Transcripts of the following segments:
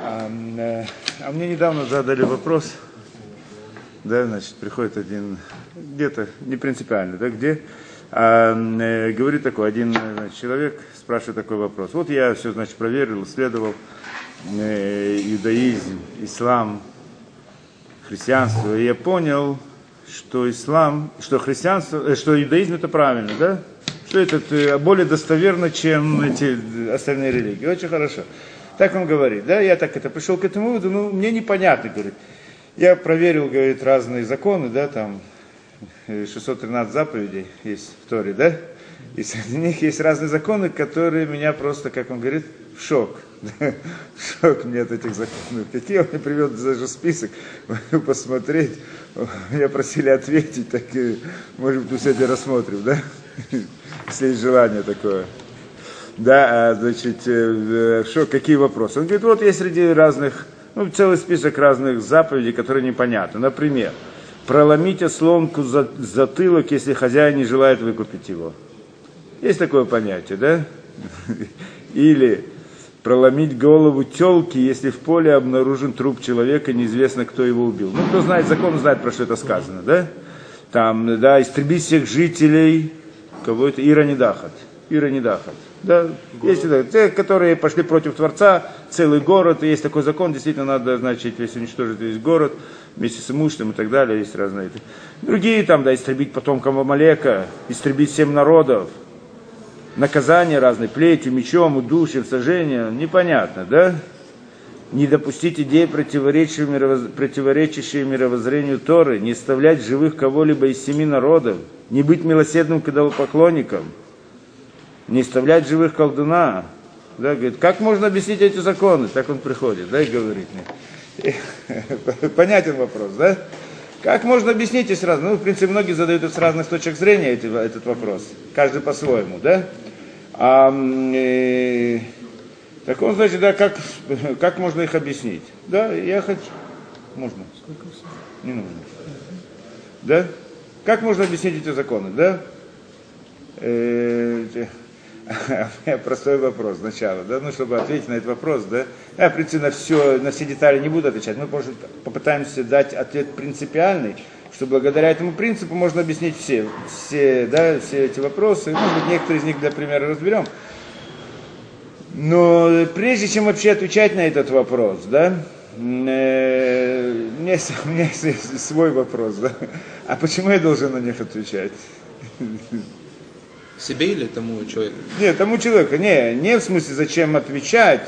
Мне недавно задали вопрос, да, значит, приходит один, где-то, не принципиально, да, где, говорит такой, один, значит, человек спрашивает такой вопрос. Вот я все, значит, проверил, исследовал иудаизм, ислам, христианство, и я понял, что ислам, что христианство, что иудаизм это правильно, да? Что это более достоверно, чем эти остальные религии. Очень хорошо. Так он говорит, да? Я так пришел к этому выводу, ну, мне непонятно, говорит. Я проверил, говорит, разные законы, да, там 613 заповедей есть в Торе, да? И среди них есть разные законы, которые меня просто, как он говорит, в шок. В шок мне от этих законов. Какие он мне привел даже список, посмотреть. Меня просили ответить, так может быть, мы сегодня рассмотрим, да? Если есть желание такое. Да, значит, шок, какие вопросы? Он говорит, вот есть среди разных, ну, целый список разных заповедей, которые непонятны. Например, проломить ослонку затылок, если хозяин не желает выкупить его. Есть такое понятие, да? Или проломить голову тёлки, если в поле обнаружен труп человека, неизвестно, кто его убил. Ну, кто знает закон, знает, про что это сказано, да? Там, да, истребить всех жителей, кого это, Ира Недахат. Да, есть, да, те, которые пошли против Творца, целый город, и есть такой закон, действительно надо, значит, если уничтожить весь город, вместе с имуществом и так далее, есть разные. Другие там, да, истребить потомкам Амалека, истребить 7 народов, наказания разные, плетью, мечом, удушьем, сожжением, непонятно, да? Не допустить идей, противоречащие мировоззрению Торы, не оставлять живых кого-либо из 7 народов, не быть милосердным к идолопоклонникам, не оставлять живых колдуна. Да, говорит, как можно объяснить эти законы? Так он приходит, да, и говорит мне. Понятен вопрос, да? Как можно объяснить и сразу? Ну, в принципе, многие задают с разных точек зрения этот вопрос. Каждый по-своему, да? Так он, значит, да, как можно их объяснить? Да, я хочу... Можно? Не нужно. Да? Как можно объяснить эти законы, да? Простой вопрос сначала, да, ну, чтобы ответить на этот вопрос, да. Я, в принципе, на все детали не буду отвечать, мы попытаемся дать ответ принципиальный, что благодаря этому принципу можно объяснить все эти вопросы, может быть, некоторые из них для примера разберем. Но прежде чем вообще отвечать на этот вопрос, да, у меня есть свой вопрос, да, а почему я должен на них отвечать? Себе или тому человеку? Нет, тому человеку. Не в смысле, зачем отвечать,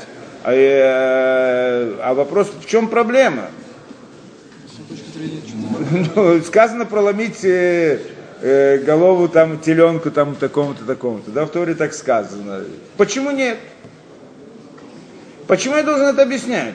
а вопрос, в чем проблема? Ну, сказано проломить голову там теленку там такому-то, такому-то. Да, в Торе так сказано. Почему нет? Почему я должен это объяснять?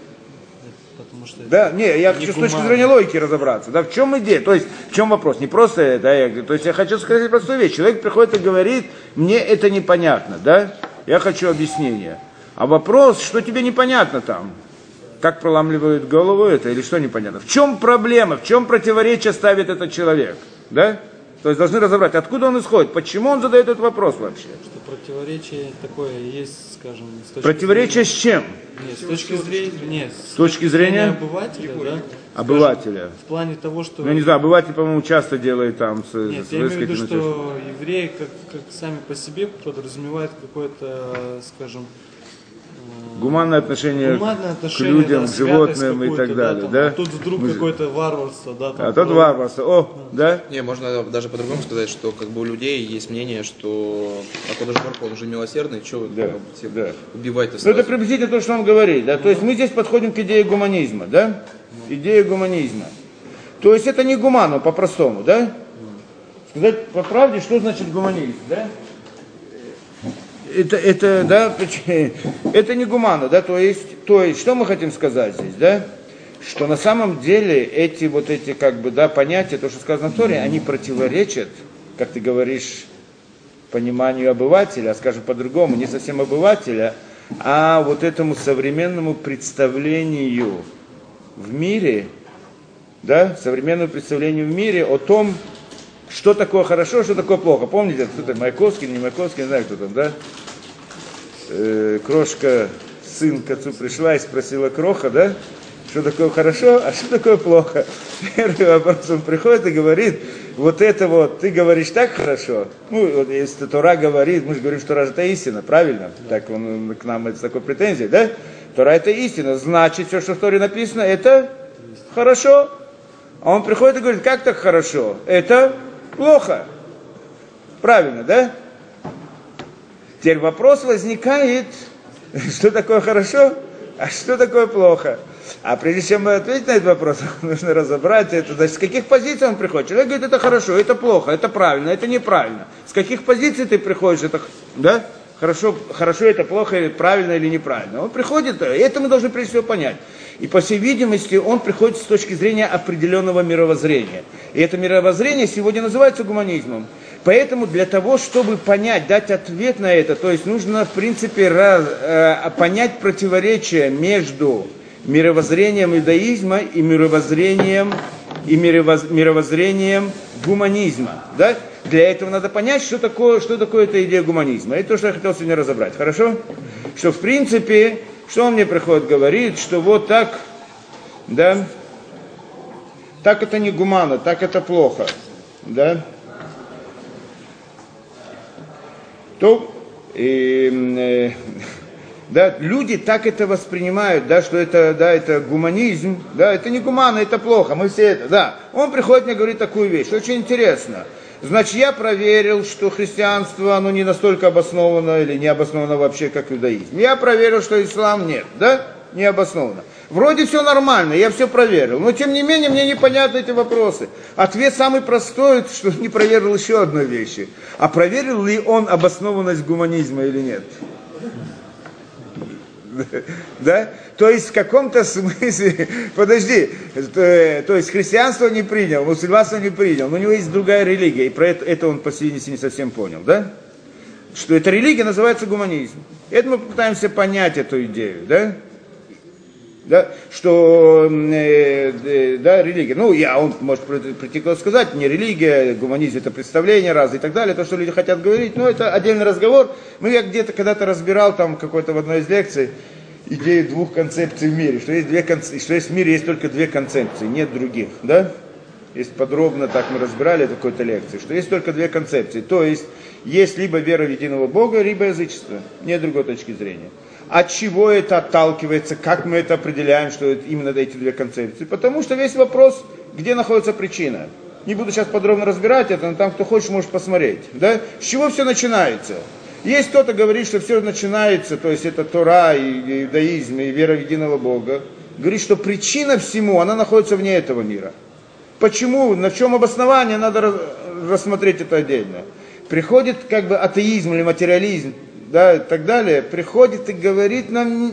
Да, я хочу с точки зрения логики разобраться. Да, в чем идея? То есть, в чем вопрос? Не просто, да, я хочу сказать простую вещь. Человек приходит и говорит, мне это непонятно, да? Я хочу объяснения. А вопрос, что тебе непонятно там? Как проламливают голову это или что непонятно? В чем проблема? В чем противоречие ставит этот человек? Да? То есть должны разобрать, откуда он исходит, почему он задает этот вопрос вообще. Что противоречие такое есть, скажем, с точки противоречие зрения... с чем? Нет, с точки зрения обывателя, да? Обывателя. Скажем, в плане того, что... Ну, я не знаю, обыватель, по-моему, часто делает там... Нет, я имею в виду, что евреи, как сами по себе, подразумевают какое-то, скажем... Гуманное отношение к людям, да, к животным и так далее, да? А тут вдруг какое-то варварство, да? А тут варварство, да? Не, можно даже по-другому сказать, что как бы у людей есть мнение, что Акодыш Барух Hu, он уже милосердный, что убивать-то сразу. Ну, это приблизительно то, что он говорит, да? То есть мы здесь подходим к идее гуманизма, да? Идея гуманизма. То есть это не гуманно, по-простому, да? Сказать по правде, что значит гуманизм, да? Это не гуманно, да, то есть, что мы хотим сказать здесь, да, что на самом деле эти как бы, да, понятия, то, что сказано в Торе, они противоречат, как ты говоришь, пониманию обывателя, скажем по-другому, не совсем обывателя, а вот этому современному представлению в мире, да, современному представлению в мире о том, что такое хорошо, что такое плохо. Помните, кто-то Маяковский, не Маяковский, не знаю, кто там, да? Крошка сын к отцу пришла и спросила Кроха, да, что такое хорошо, а что такое плохо. Первый вопрос, он приходит и говорит, вот это вот, ты говоришь так хорошо, ну, вот, если Тора говорит, мы же говорим, что Тора это истина, правильно? Так он к нам с такой претензией, да? Тора это истина, значит, все, что в Торе написано, это хорошо. А он приходит и говорит, как так хорошо? Это плохо. Правильно, да? Теперь вопрос возникает, что такое хорошо, а что такое плохо. А прежде чем ответить на этот вопрос, нужно разобрать это. Значит, с каких позиций он приходит? Человек говорит, это хорошо, это плохо, это правильно, это неправильно. С каких позиций ты приходишь? Это, да? Хорошо, это плохо, правильно или неправильно. Он приходит, это мы должны прежде всего понять. И по всей видимости, он приходит с точки зрения определенного мировоззрения. И это мировоззрение сегодня называется гуманизмом. Поэтому для того, чтобы понять, дать ответ на это, то есть нужно, в принципе, понять противоречие между мировоззрением иудаизма и мировоззрением гуманизма. Да? Для этого надо понять, что такое эта идея гуманизма. Это то, что я хотел сегодня разобрать. Хорошо? Что в принципе, что он мне приходит, говорит, что вот так, да, так это не гуманно, так это плохо. Да? То, да, люди так это воспринимают, да, что это, да, это гуманизм, да, это не гуманно, это плохо, мы все это, да. Он приходит мне говорит такую вещь, очень интересно. Значит, я проверил, что христианство, оно не настолько обосновано или не обосновано вообще, как иудаизм. Я проверил, что ислам нет, да, не обосновано. Вроде все нормально, я все проверил, но тем не менее мне непонятны эти вопросы. Ответ самый простой, что не проверил еще одной вещи. А проверил ли он обоснованность гуманизма или нет? Да? То есть в каком-то смысле, подожди, то есть христианство не принял, мусульманство не принял, но у него есть другая религия, и про это он по сей не совсем понял, да? Что эта религия называется гуманизм. Это мы пытаемся понять эту идею, да? Да, что да, религия, ну, он может прийти сказать, не религия, гуманизм это представление разные и так далее, то, что люди хотят говорить, но это отдельный разговор. Я где-то когда-то разбирал там какой-то в одной из лекций идею двух концепций в мире, что есть в мире есть только две концепции, нет других, да? Если подробно так мы разбирали в какой-то лекции, что есть только две концепции, то есть либо вера в единого Бога, либо язычество, нет другой точки зрения. От чего это отталкивается, как мы это определяем, что это именно эти две концепции? Потому что весь вопрос, где находится причина. Не буду сейчас подробно разбирать это, но там кто хочет, может посмотреть. Да? С чего все начинается? Есть кто-то говорит, что все начинается, то есть это Тора, и иудаизм, и вера в единого Бога. Говорит, что причина всему, она находится вне этого мира. Почему? На чем обоснование? Надо рассмотреть это отдельно. Приходит как бы атеизм или материализм, да, и так далее, приходит и говорит нам,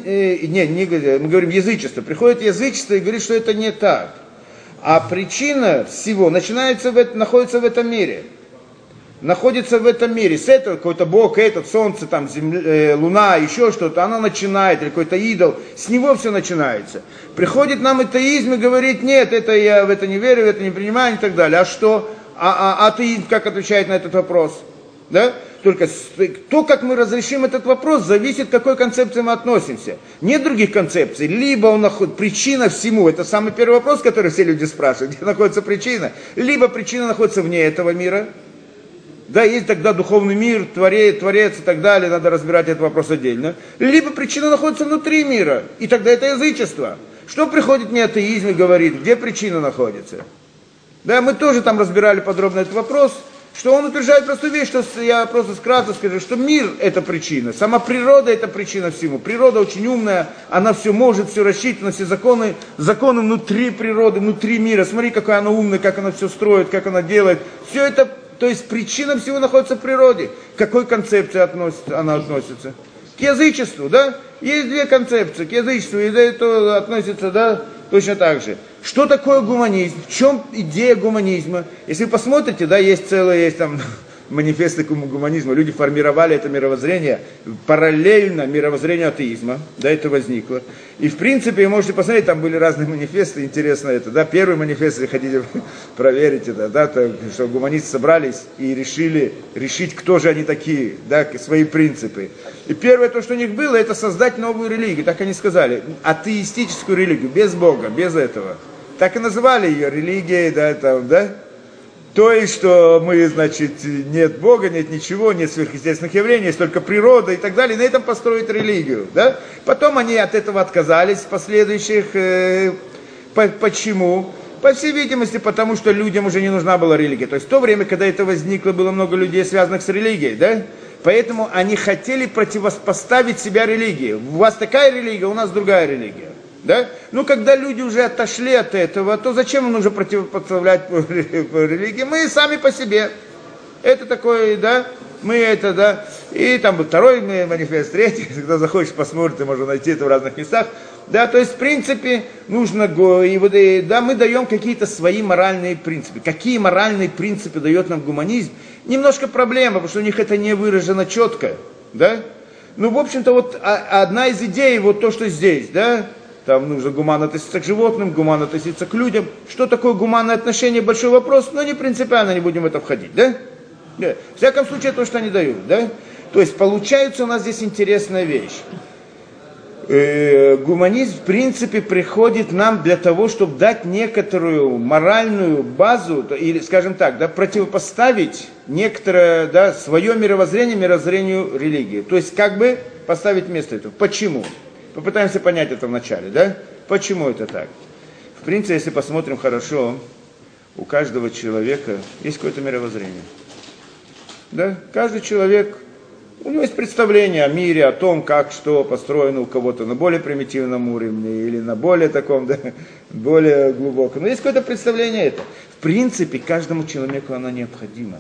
мы говорим язычество, приходит язычество и говорит, что это не так. А причина всего находится в этом мире. Находится в этом мире. С этого какой-то бог, солнце, там, луна, еще что-то, оно начинает, или какой-то идол, с него все начинается. Приходит нам атеизм и говорит, нет, это я в это не верю, в это не принимаю и так далее. А что? Атеизм как отвечает на этот вопрос? Да? Только то, как мы разрешим этот вопрос, зависит, к какой концепции мы относимся. Нет других концепций. Либо причина всему, это самый первый вопрос, который все люди спрашивают, где находится причина. Либо причина находится вне этого мира. Да, есть тогда духовный мир, творец и так далее, надо разбирать этот вопрос отдельно. Либо причина находится внутри мира, и тогда это язычество. Что приходит мне атеизм и говорит, где причина находится? Да, мы тоже там разбирали подробно этот вопрос. Что он утверждает простую вещь, что я просто вкратце скажу, что мир это причина, сама природа это причина всему. Природа очень умная, она все может, все рассчитана, все законы внутри природы, внутри мира. Смотри, какая она умная, как она все строит, как она делает. Все это, то есть причина всего находится в природе. К какой концепции она относится? К язычеству, да? Есть две концепции, к язычеству, и это относится, да, точно так же. Что такое гуманизм? В чем идея гуманизма? Если вы посмотрите, да, есть там манифесты гуманизма. Люди формировали это мировоззрение параллельно мировоззрению атеизма. Да, это возникло. И в принципе, можете посмотреть, там были разные манифесты, интересно это. Да, первый манифест, если хотите проверить это, да, что гуманисты собрались и решили решить, кто же они такие, да, свои принципы. И первое, то, что у них было, это создать новую религию, так они сказали, атеистическую религию, без Бога, без этого. Так и называли ее религией, да, там, да. То есть, что мы, значит, нет Бога, нет ничего, нет сверхъестественных явлений, есть только природа и так далее, и на этом построить религию, да. Потом они от этого отказались, последующих, почему? По всей видимости, потому что людям уже не нужна была религия. То есть, в то время, когда это возникло, было много людей, связанных с религией, да. Поэтому они хотели противопоставить себя религии. У вас такая религия, у нас другая религия. Да? Ну, когда люди уже отошли от этого, то зачем им нужно противопоставлять религии? Мы сами по себе. Это такое, да, мы это, да. И там был второй манифест, третий, когда захочешь посмотреть, ты можешь найти это в разных местах. Да, то есть, в принципе, нужно, да, мы даем какие-то свои моральные принципы. Какие моральные принципы дает нам гуманизм? Немножко проблема, потому что у них это не выражено четко, да. Ну, в общем-то, вот одна из идей, вот то, что здесь, да, там нужно гуманно относиться к животным, гуманно относиться к людям. Что такое гуманное отношение, большой вопрос, но не принципиально, не будем в это входить, да? Да. В всяком случае, то, что они дают, да? То есть, получается у нас здесь интересная вещь. Гуманизм, в принципе, приходит нам для того, чтобы дать некоторую моральную базу, или, скажем так, да, противопоставить некоторое, да, свое мировоззрение мировоззрению религии. То есть, как бы поставить место этого. Почему? Попытаемся понять это вначале, да? Почему это так? В принципе, если посмотрим хорошо, у каждого человека есть какое-то мировоззрение. Да? Каждый человек, у него есть представление о мире, о том, как что построено у кого-то на более примитивном уровне или на более таком, да, более глубоком. Но есть какое-то представление это. В принципе, каждому человеку оно необходимо.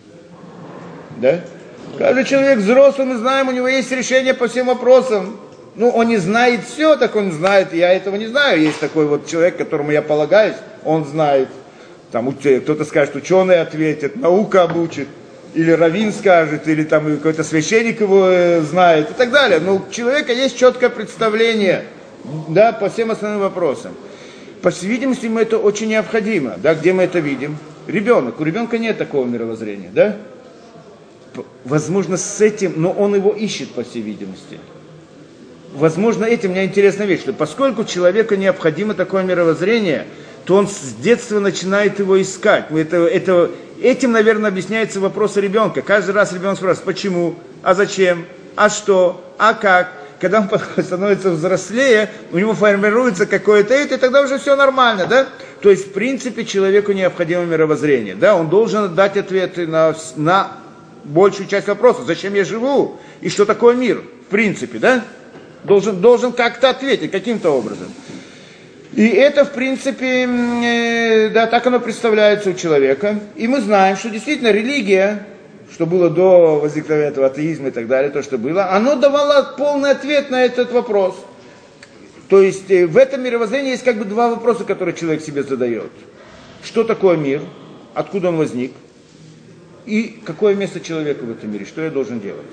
Да? Каждый человек взрослый, мы знаем, у него есть решение по всем вопросам. Ну, он не знает все, так он знает, я этого не знаю. Есть такой вот человек, которому я полагаюсь, он знает. Там кто-то скажет, ученый ответит, наука обучит, или раввин скажет, или там какой-то священник его знает и так далее. Но у человека есть четкое представление, да, по всем основным вопросам. По всей видимости, ему это очень необходимо. Да, где мы это видим? Ребенок. У ребенка нет такого мировоззрения, да? Возможно, с этим, но он его ищет, по всей видимости. Возможно, этим мне интересная вещь, что поскольку человеку необходимо такое мировоззрение, то он с детства начинает его искать. Этим, наверное, объясняется вопрос ребенка. Каждый раз ребенок спрашивает, почему, а зачем, а что, а как. Когда он становится взрослее, у него формируется какое-то это, и тогда уже все нормально, да? То есть, в принципе, человеку необходимо мировоззрение, да? Он должен дать ответы на большую часть вопросов. Зачем я живу? И что такое мир? В принципе, да? Должен как-то ответить, каким-то образом. И это, в принципе, да, так оно представляется у человека. И мы знаем, что действительно религия, что было до возникновения этого атеизма и так далее, то, что было, оно давало полный ответ на этот вопрос. То есть в этом мировоззрении есть как бы два вопроса, которые человек себе задает. Что такое мир? Откуда он возник? И какое место человека в этом мире? Что я должен делать?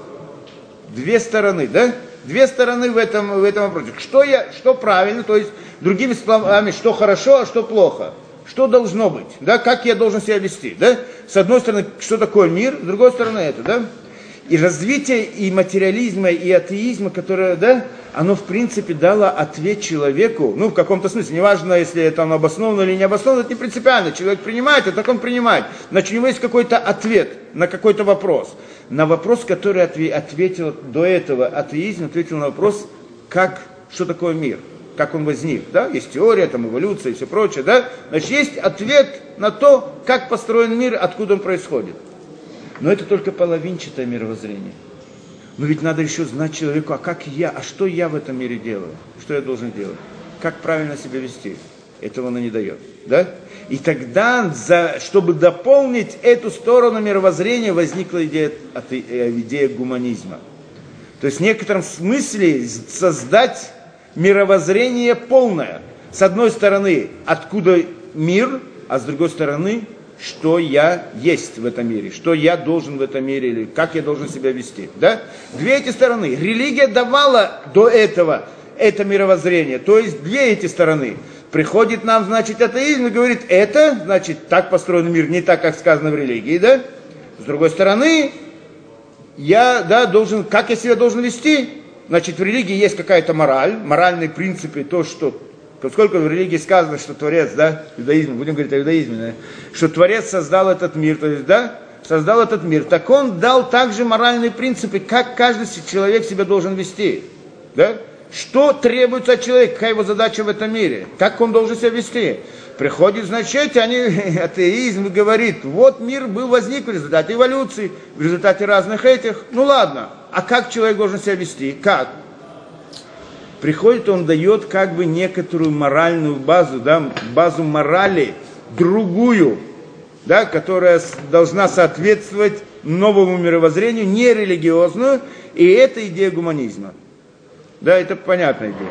Две стороны, да? Две стороны в этом вопросе. Что правильно, то есть, другими словами, что хорошо, а что плохо. Что должно быть, да? Как я должен себя вести, да? С одной стороны, что такое мир, с другой стороны это, да? И развитие и материализма, и атеизма, которое, да, оно, в принципе, дало ответ человеку, ну, в каком-то смысле, неважно, если это оно обосновано или не обосновано, это не принципиально, человек принимает, а так он принимает. Значит, у него есть какой-то ответ на какой-то вопрос. На вопрос, который ответил до этого атеизм, ответил на вопрос, что такое мир, как он возник, да, есть теория, там, эволюция и все прочее, да, значит, есть ответ на то, как построен мир, откуда он происходит. Но это только половинчатое мировоззрение. Но ведь надо еще знать человеку, а что я в этом мире делаю, что я должен делать, как правильно себя вести. Этого она не дает, да? И тогда, чтобы дополнить эту сторону мировоззрения, возникла идея гуманизма. То есть в некотором смысле создать мировоззрение полное. С одной стороны, откуда мир, а с другой стороны, что я есть в этом мире, что я должен в этом мире, или как я должен себя вести. Да? Две эти стороны. Религия давала до этого это мировоззрение, то есть две эти стороны. Приходит нам, значит, атеизм и говорит, это, значит, так построен мир, не так, как сказано в религии, да? С другой стороны, я, да, должен, как я себя должен вести? Значит, в религии есть какая-то мораль, моральные принципы, то, что, поскольку в религии сказано, что Творец, да, иудаизм, будем говорить о иудаизме, да, что Творец создал этот мир, то есть, да, создал этот мир, так он дал также моральные принципы, как каждый человек себя должен вести, да? Что требуется от человека, какая его задача в этом мире, как он должен себя вести. Приходит, значит, атеизм говорит, вот мир возник в результате эволюции, в результате разных этих, ну ладно, а как человек должен себя вести, как? Приходит, он дает как бы некоторую моральную базу, да, базу морали, другую, да, которая должна соответствовать новому мировоззрению, не религиозную, и это идея гуманизма. Да, это понятная идея.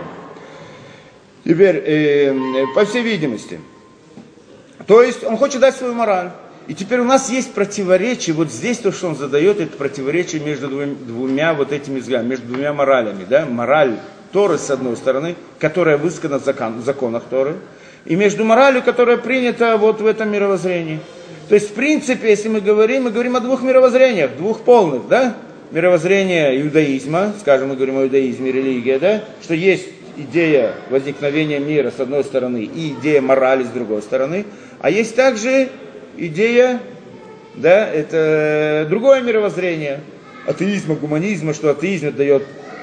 Теперь, по всей видимости, то есть он хочет дать свою мораль. И теперь у нас есть противоречие, вот здесь то, что он задает, это противоречие между двумя вот этими взглядами, между двумя моралями. Да? Мораль Торы, с одной стороны, которая высказана в законах Торы, и между моралью, которая принята вот в этом мировоззрении. То есть, в принципе, если мы говорим о двух мировоззрениях, двух полных, да? Мировоззрение иудаизма, скажем, мы говорим о иудаизме, религия, да, что есть идея возникновения мира с одной стороны и идея морали с другой стороны, а есть также идея, да, это другое мировоззрение, атеизма, гуманизма, что атеизм дает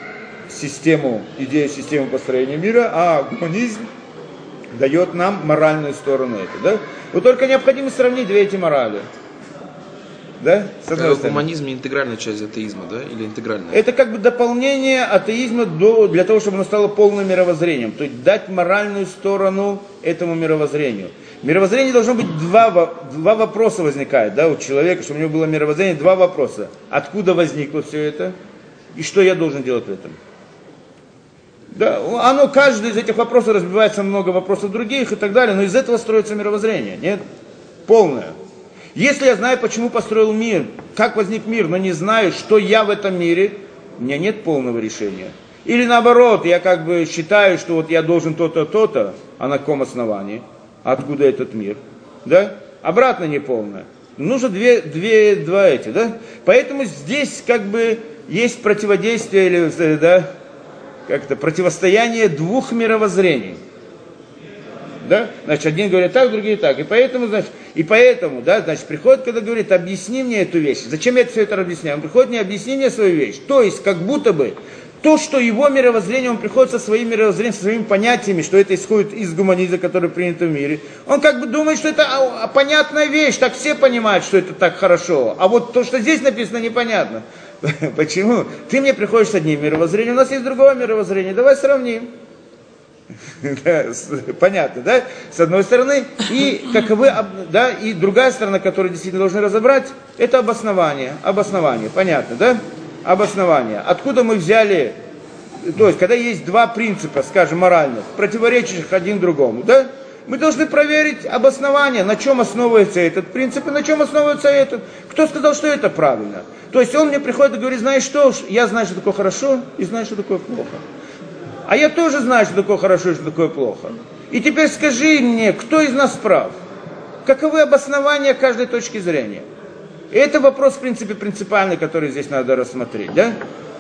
идею системы построения мира, а гуманизм дает нам моральную сторону это, да. Вот только необходимо сравнить две эти морали. Да? Гуманизм не интегральная часть атеизма, да? Или интегральная? Это как бы дополнение атеизма для того, чтобы оно стало полным мировоззрением. То есть дать моральную сторону этому мировоззрению. Мировоззрение должно быть два вопроса возникает, да, у человека, чтобы у него было мировоззрение, два вопроса. Откуда возникло все это? И что я должен делать в этом? Да, каждый из этих вопросов разбивается на много вопросов других и так далее, но из этого строится мировоззрение, нет? Полное. Если я знаю, почему построил мир, как возник мир, но не знаю, что я в этом мире, у меня нет полного решения. Или наоборот, я как бы считаю, что вот я должен то-то, то-то, а на каком основании, откуда этот мир, да? Обратно неполное. Нужно два эти, да? Поэтому здесь как бы есть противодействие, или, да, как-то противостояние двух мировоззрений. Да? Значит, один говорит так, другие так. И поэтому, да, значит, приходит, когда говорит, объясни мне эту вещь. Зачем я все это объясняю? Он приходит, не объясни мне свою вещь. То есть, как будто бы, то, что его мировоззрение, он приходит со своим мировоззрением, со своими понятиями, что это исходит из гуманизма, который принят в мире. Он как бы думает, что это понятная вещь, так все понимают, что это так хорошо. А вот то, что здесь написано, непонятно. Почему? Ты мне приходишь с одним мировоззрением, у нас есть другое мировоззрение, давай сравним. Понятно, да? С одной стороны, и каковы, да, и другая сторона, которую действительно должны разобрать, это обоснование, понятно, да? Обоснование. Откуда мы взяли, то есть, когда есть два принципа, скажем, моральных, противоречащих один другому, да? Мы должны проверить обоснование, на чем основывается этот принцип и на чем основывается этот. Кто сказал, что это правильно? То есть он мне приходит и говорит, знаешь что, я знаю, что такое хорошо, и знаю, что такое плохо. А я тоже знаю, что такое хорошо и что такое плохо. И теперь скажи мне, кто из нас прав? Каковы обоснования каждой точки зрения? И это вопрос, в принципе, принципиальный, который здесь надо рассмотреть, да?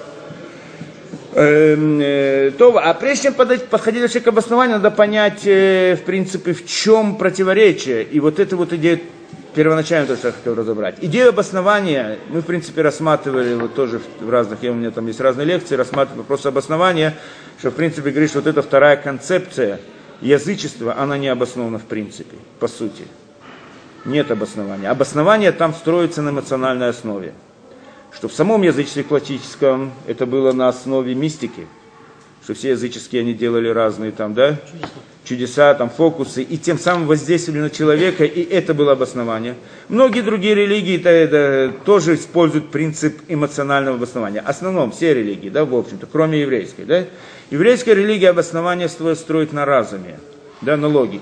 А прежде чем подходить вообще к обоснованию, надо понять, в принципе, в чем противоречие. И вот эта вот идея, первоначально то, что я хотел разобрать. Идею обоснования мы, в принципе, рассматривали вот тоже в разных, у меня там есть разные лекции, рассматривали вопрос обоснования, что, в принципе, говорит, что вот эта вторая концепция язычества, она не обоснована в принципе, по сути. Нет обоснования. Обоснование там строится на эмоциональной основе. Что в самом язычестве классическом это было на основе мистики, что все языческие они делали разные там, да, чудеса, там, фокусы, и тем самым воздействовали на человека, и это было обоснование. Многие другие религии тоже используют принцип эмоционального обоснования. В основном все религии, да, в общем-то, кроме еврейской, да. Еврейская религия обоснование свое строит на разуме, да, на логике.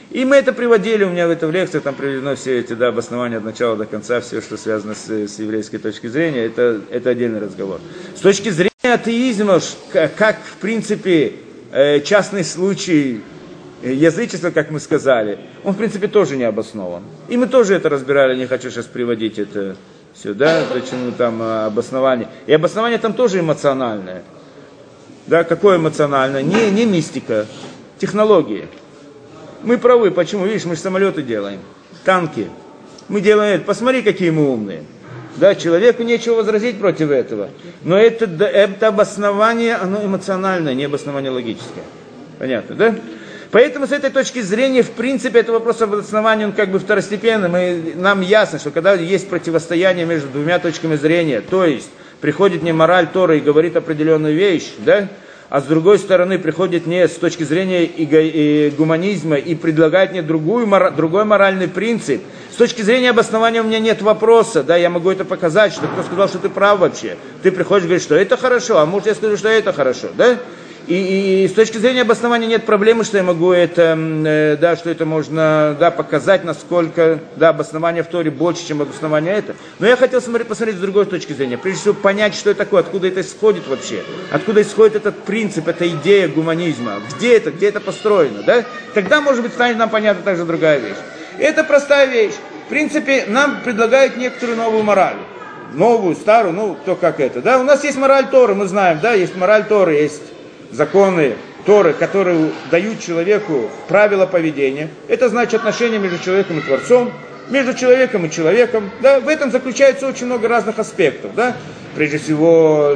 И мы это приводили, у меня в лекции там приведено все эти обоснования от начала до конца, все, что связано с еврейской точки зрения, это отдельный разговор. С точки зрения атеизма, как в принципе частный случай язычества, как мы сказали, он в принципе тоже не обоснован. И мы тоже это разбирали, не хочу сейчас приводить это сюда, почему там обоснование. И обоснование там тоже эмоциональное. Да, какое эмоциональное? Не мистика, технологии. Мы правы, почему? Видишь, мы же самолеты делаем, танки. Мы делаем это. Посмотри, какие мы умные. Да, человеку нечего возразить против этого. Но это обоснование, оно эмоциональное, не обоснование логическое. Понятно, да? Поэтому с этой точки зрения, в принципе, это вопрос об обосновании, он как бы второстепенный. Нам ясно, что когда есть противостояние между двумя точками зрения, то есть приходит не мораль Торы и говорит определенную вещь, да? А с другой стороны приходит не с точки зрения гуманизма и предлагает мне другой моральный принцип. С точки зрения обоснования у меня нет вопроса, да, я могу это показать, что кто сказал, что ты прав вообще. Ты приходишь и говоришь, что это хорошо, а может я скажу, что это хорошо, да? И с точки зрения обоснования нет проблемы, что я могу это, да, что это можно, да, показать, насколько, да, обоснование в Торе больше, чем обоснование это. Но я хотел посмотреть с другой точки зрения. Прежде всего понять, что это такое, откуда это исходит вообще. Откуда исходит этот принцип, эта идея гуманизма. Где это построено, да? Тогда, может быть, станет нам понятна также другая вещь. Это простая вещь. В принципе, нам предлагают некоторую новую мораль. Новую, старую, ну, кто как это, да? У нас есть мораль Торы, мы знаем, да, есть мораль Торы, есть законы Торы, которые дают человеку правила поведения. Это значит отношения между человеком и Творцом, между человеком и человеком. Да? В этом заключается очень много разных аспектов. Да? Прежде всего,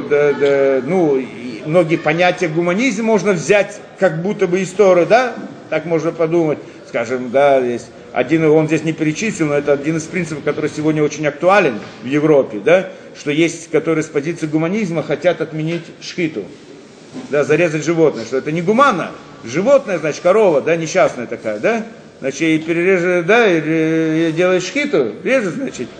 многие понятия гуманизма можно взять как будто бы из Торы. Да? Так можно подумать. Скажем, да, есть один, он здесь не перечислил, но это один из принципов, который сегодня очень актуален в Европе. Да? Что есть, которые с позиции гуманизма хотят отменить шхиту. Да, зарезать животное, что это не гуманно. Животное, значит, корова, да, несчастная такая, да, значит, и перережет, да, и делает шхиту, режет, значит,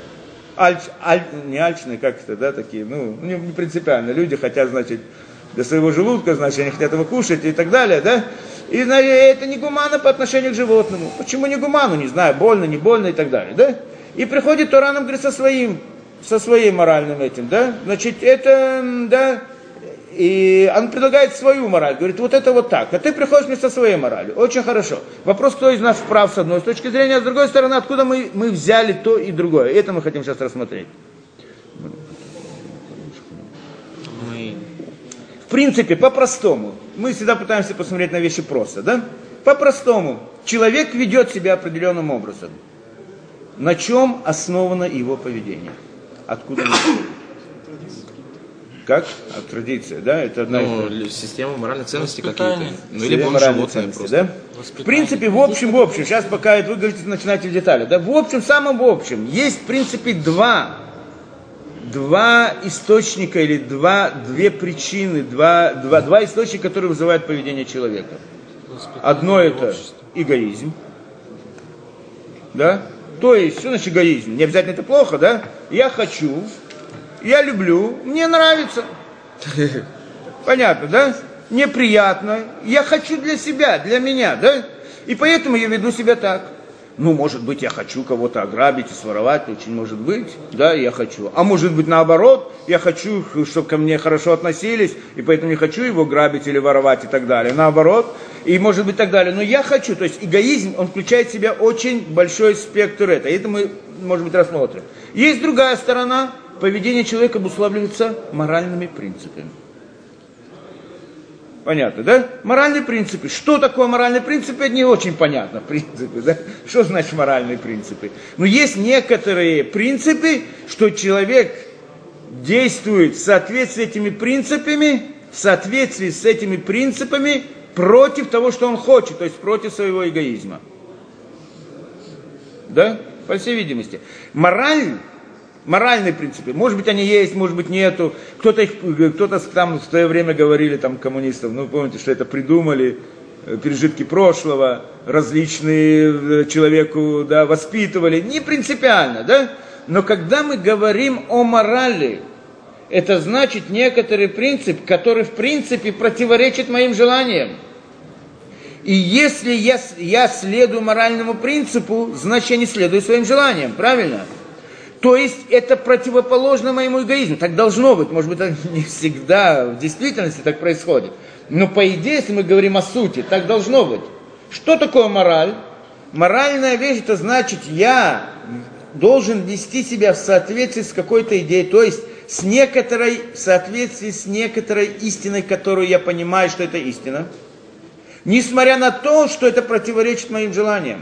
не алчные, как это, да, такие, не принципиально. Люди хотят, значит, до своего желудка, значит, они хотят его кушать и так далее, да. И, значит, это не гуманно по отношению к животному. Почему не гуманно? Не знаю, больно, не больно и так далее, да. И приходит Тора нам, говорит, со своим моральным этим, да. Значит, это, да. И он предлагает свою мораль, говорит, вот это вот так, а ты приходишь мне со своей моралью. Очень хорошо. Вопрос, кто из нас прав с одной точки зрения, а с другой стороны, откуда мы взяли то и другое. Это мы хотим сейчас рассмотреть. В принципе, по-простому, мы всегда пытаемся посмотреть на вещи просто, да? По-простому, человек ведет себя определенным образом. На чем основано его поведение? Откуда оно исходит? Как? Традиция, да? Это одна из... Система моральных ценностей какие-то. Ну, или моральные ценности, да? В принципе, в общем, сейчас пока вы говорите, начинаете в детали, да? В общем, самом в общем, есть, в принципе, два источника или две причины, два источника, которые вызывают поведение человека. Одно это эгоизм, да? То есть, что значит эгоизм? Не обязательно это плохо, да? Я хочу... Я люблю, мне нравится. Понятно, да? Мне приятно. Я хочу для себя, для меня, да? И поэтому я веду себя так. Ну, может быть, я хочу кого-то ограбить и своровать, очень может быть, да, я хочу. А может быть, наоборот, я хочу, чтобы ко мне хорошо относились, и поэтому не хочу его грабить или воровать и так далее. Наоборот, и может быть так далее. Но я хочу, то есть эгоизм, он включает в себя очень большой спектр этого. Это мы, может быть, рассмотрим. Есть другая сторона. Поведение человека обуславливается моральными принципами. Понятно, да? Моральные принципы. Что такое моральные принципы? Это не очень понятно. Принципы, да? Что значит моральные принципы? Но есть некоторые принципы, что человек действует в соответствии с этими принципами против того, что он хочет, то есть против своего эгоизма. Да? По всей видимости. Моральные принципы. Может быть, они есть, может быть, нету. Кто-то там в свое время говорили, там, коммунистов, ну, помните, что это придумали, пережитки прошлого, различные человеку, да, воспитывали. Не принципиально, да? Но когда мы говорим о морали, это значит некоторый принцип, который, в принципе, противоречит моим желаниям. И если я следую моральному принципу, значит, я не следую своим желаниям, правильно? То есть это противоположно моему эгоизму. Так должно быть. Может быть, это не всегда в действительности так происходит. Но по идее, если мы говорим о сути, так должно быть. Что такое мораль? Моральная вещь, это значит, я должен вести себя в соответствии с какой-то идеей, то есть в соответствии с некоторой истиной, которую я понимаю, что это истина, несмотря на то, что это противоречит моим желаниям.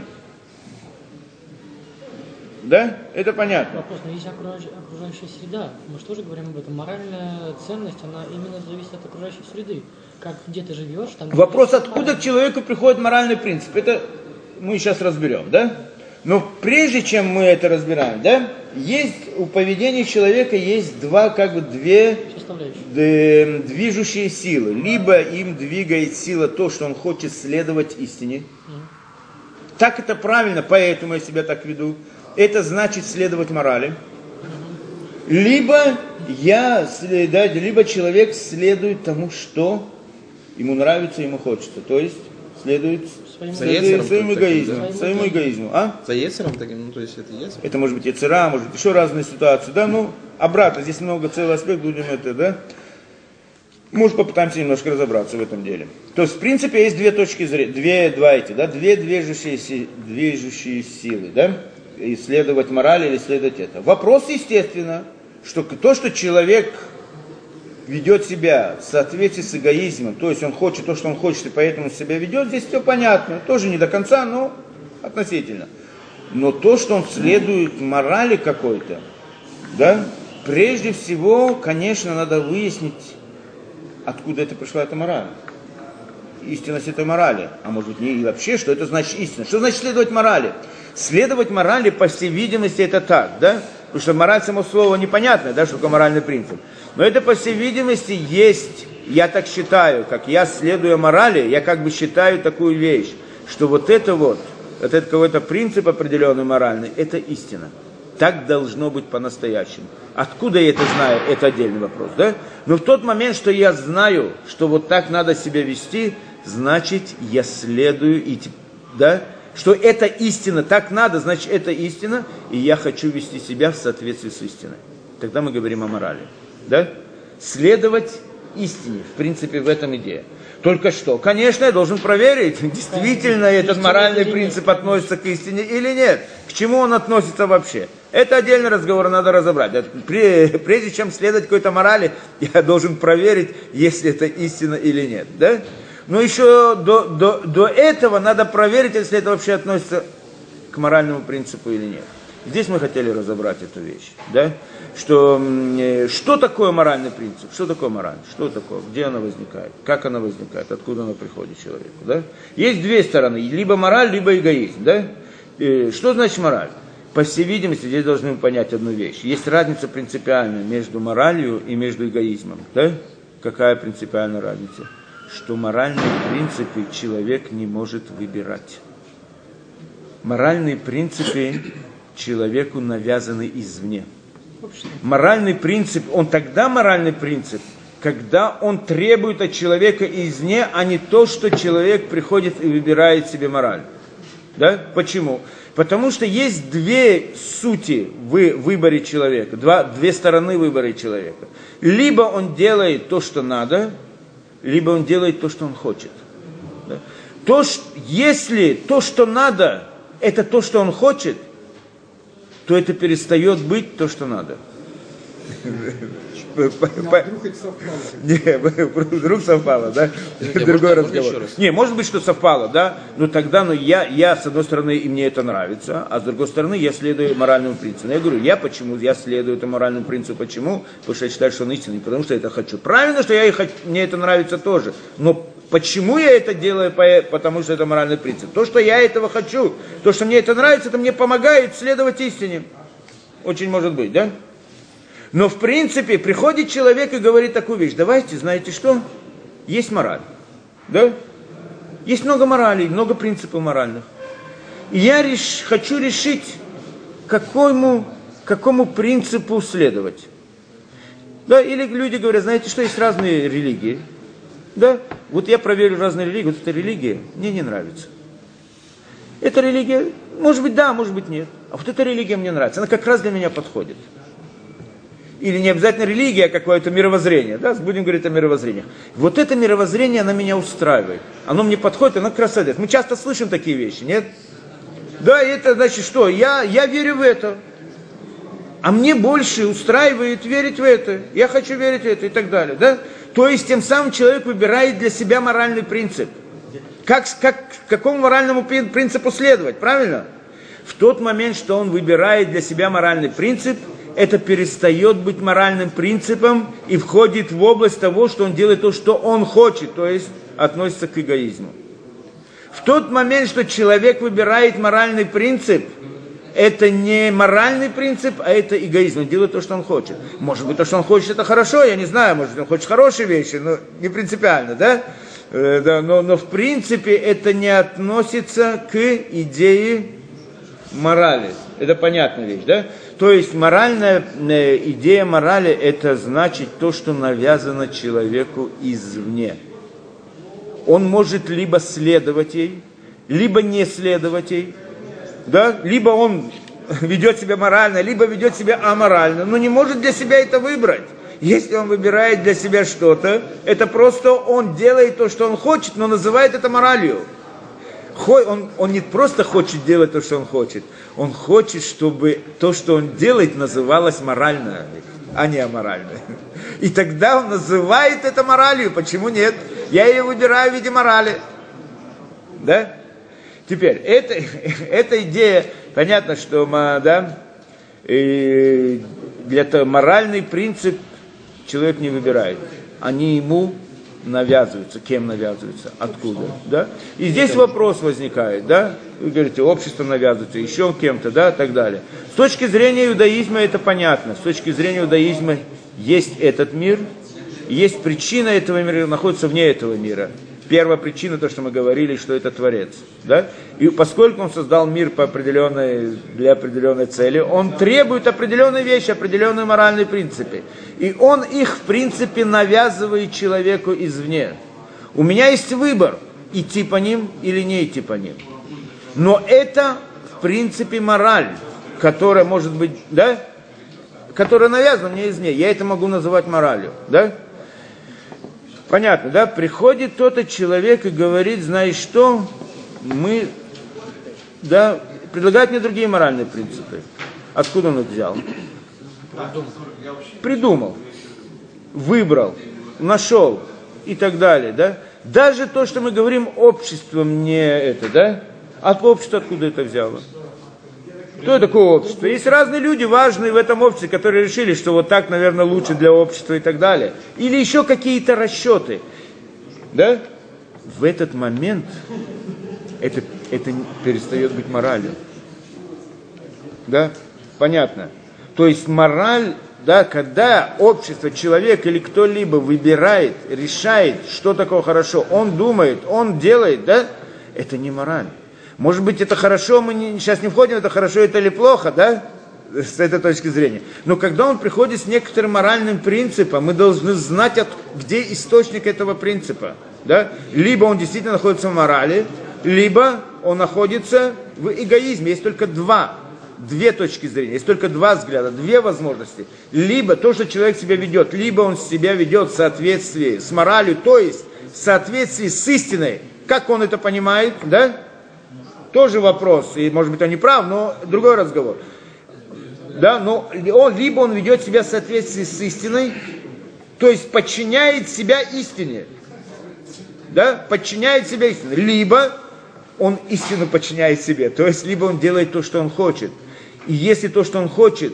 Да? Это понятно. Вопрос, но есть окружающая среда. Мы же тоже говорим об этом. Моральная ценность, она именно зависит от окружающей среды. Как где ты живешь, там... Вопрос, откуда к человеку приходит моральный принцип? Это мы сейчас разберем, да? Но прежде чем мы это разбираем, да, есть у поведения человека есть две движущие силы. Либо им двигает сила то, что он хочет следовать истине. Так это правильно, поэтому я себя так веду. Это значит следовать морали. Либо человек следует тому, что ему нравится, ему хочется. То есть следует своему эгоизму. За Ецером таким, то есть это Ецер? Это может быть Ецера, может быть еще разные ситуации. Да, обратно, здесь много целый аспект, будем это, да. Может, попытаемся немножко разобраться в этом деле. То есть, в принципе, есть две точки зрения, две движущие силы, да. Исследовать мораль или исследовать это. Вопрос, естественно, что то, что человек ведет себя в соответствии с эгоизмом, то есть он хочет то, что он хочет, и поэтому себя ведет, здесь все понятно. Тоже не до конца, но относительно. Но то, что он следует морали какой-то, да, прежде всего, конечно, надо выяснить, откуда это пришла эта мораль. Истинность этой морали. А может быть, и вообще, что это значит истина? Что значит следовать морали? Следовать морали, по всей видимости, это так, да? Потому что мораль, само слово, непонятное, да, что такое моральный принцип. Но это, по всей видимости, есть, я так считаю, как я следую морали, я как бы считаю такую вещь, что вот этот какой-то принцип определенный моральный, это истина. Так должно быть по-настоящему. Откуда я это знаю, это отдельный вопрос, да? Но в тот момент, что я знаю, что вот так надо себя вести, значит, я следую, да? Что это истина, так надо, значит, это истина, и я хочу вести себя в соответствии с истиной. Тогда мы говорим о морали, да? Следовать истине, в принципе, в этом идея. Только что, конечно, я должен проверить, действительно этот моральный принцип относится к истине или нет. К чему он относится вообще. Это отдельный разговор, надо разобрать. Прежде чем следовать какой-то морали, я должен проверить, если это истина или нет, да? Но еще до этого надо проверить, если это вообще относится к моральному принципу или нет. Здесь мы хотели разобрать эту вещь, да? Что такое моральный принцип? Что такое мораль? Что такое? Где она возникает? Как она возникает? Откуда она приходит человеку? Да? Есть две стороны, либо мораль, либо эгоизм. Да? Что значит мораль? По всей видимости, здесь должны мы понять одну вещь. Есть разница принципиальная между моралью и между эгоизмом. Да? Какая принципиальная разница? Что моральные принципы человек не может выбирать. Моральные принципы человеку навязаны извне. Моральный принцип, он тогда моральный принцип, когда он требует от человека извне, а не то, что человек приходит и выбирает себе мораль. Да? Почему? Потому что есть две сути в выборе человека, две стороны выбора человека. Либо он делает то, что надо, либо он делает то, что он хочет. Да? Если то, что надо, это то, что он хочет, то это перестает быть то, что надо. Вдруг совпало, да? Другой разговор. Не, может быть, что совпало, да? Но тогда, я, с одной стороны, и мне это нравится, а с другой стороны, я следую моральному принципу. Я говорю, почему я следую этому моральному принципу? Почему? Потому что я считаю, что он истинный, потому что я это хочу. Правильно, что мне это нравится тоже, но почему я это делаю? Потому что это моральный принцип. То, что я этого хочу, то, что мне это нравится, это мне помогает следовать истине. Очень может быть, да? Но в принципе приходит человек и говорит такую вещь. Давайте, знаете что? Есть мораль. Да? Есть много моралей, много принципов моральных. И я хочу решить, какому принципу следовать. Да? Или люди говорят, знаете что, есть разные религии. Да? Вот я проверю разные религии, вот эта религия мне не нравится. Эта религия, может быть, да, может быть, нет. А вот эта религия мне нравится, она как раз для меня подходит. Или не обязательно религия, а какое-то мировоззрение. Да? Будем говорить о мировоззрениях. Вот это мировоззрение, оно меня устраивает. Оно мне подходит, оно как раз соответствует. Мы часто слышим такие вещи, нет? Да, это значит что? Я верю в это. А мне больше устраивает верить в это. Я хочу верить в это и так далее. Да? То есть тем самым человек выбирает для себя моральный принцип. Какому моральному принципу следовать, правильно? В тот момент, что он выбирает для себя моральный принцип, это перестает быть моральным принципом и входит в область того, что он делает то, что он хочет, то есть относится к эгоизму. В тот момент, что человек выбирает моральный принцип, это не моральный принцип, а это эгоизм. Он делает то, что он хочет. Может быть, то, что он хочет, это хорошо, я не знаю, может быть, он хочет хорошие вещи, но не принципиально, да? Но в принципе это не относится к идее морали. Это понятная вещь, да? То есть моральная идея морали, это значит то, что навязано человеку извне. Он может либо следовать ей, либо не следовать ей, да? Либо он ведет себя морально, либо ведет себя аморально, но не может для себя это выбрать. Если он выбирает для себя что-то, это просто он делает то, что он хочет, но называет это моралью. Он не просто хочет делать то, что он хочет хочет, чтобы то, что он делает, называлось морально, а не аморально. И тогда он называет это моралью. Почему нет? Я ее выбираю в виде морали. Да? Теперь, эта идея, понятно, что да, для того моральный принцип человек не выбирает. Они ему навязываются. Кем навязываются? Откуда? Да? И здесь вопрос возникает, да? Вы говорите, общество навязывается, еще кем-то, да, и так далее. С точки зрения иудаизма это понятно. С точки зрения иудаизма есть этот мир, есть причина этого мира, находится вне этого мира. Первая причина, то, что мы говорили, что это Творец. Да? И поскольку он создал мир для определенной цели, он требует определенные вещи, определенные моральные принципы. И он их, в принципе, навязывает человеку извне. У меня есть выбор, идти по ним или не идти по ним. Но это, в принципе, мораль, которая может быть, да? Которая навязана мне извне. Я это могу называть моралью. Да? Понятно, да? Приходит кто-то человек и говорит, знаешь что, предлагает мне другие моральные принципы. Откуда он их взял? Придумал, выбрал, нашел и так далее, да? Даже то, что мы говорим обществом, не это, да? От общества откуда это взяло? Что такое общество? Есть разные люди важные в этом обществе, которые решили, что вот так, наверное, лучше для общества и так далее. Или еще какие-то расчеты. Да? В этот момент это перестает быть моралью. Да? Понятно. То есть мораль, да, когда общество, человек или кто-либо выбирает, решает, что такое хорошо, он думает, он делает, да, это не мораль. Может быть, это хорошо, мы сейчас не входим, это хорошо, это или плохо, да, с этой точки зрения. Но когда он приходит с некоторым моральным принципом, мы должны знать, где источник этого принципа. Да? Либо он действительно находится в морали, либо он находится в эгоизме. Есть только две точки зрения, есть только два взгляда, две возможности. Либо то, что человек себя ведет, либо он себя ведет в соответствии с моралью, то есть в соответствии с истиной, как он это понимает, да? Тоже вопрос, и может быть он не прав, но другой разговор. Да, но либо он ведет себя в соответствии с истиной, то есть подчиняет себя истине. Да, подчиняет себя истине. Либо он истину подчиняет себе, то есть либо он делает то, что он хочет. И если то, что он хочет,